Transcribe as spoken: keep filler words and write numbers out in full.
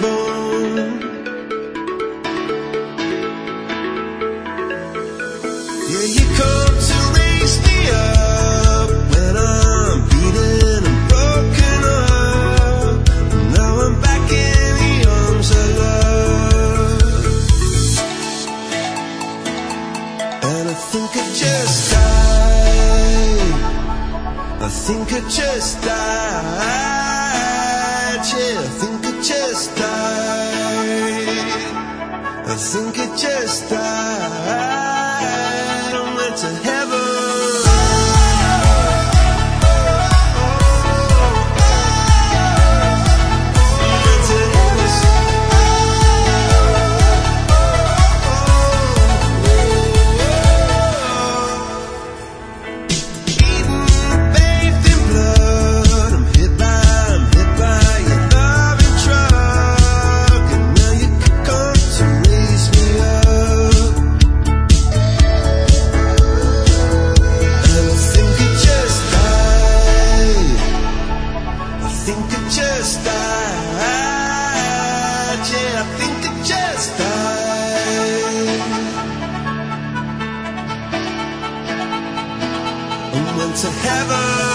bone. Yeah, you come to raise me up when I'm beaten and broken up. Now I'm back in the arms of love, and I think I just died. I think I just died. Yeah, I think I just died. I think I just died. I went to heaven. To heaven.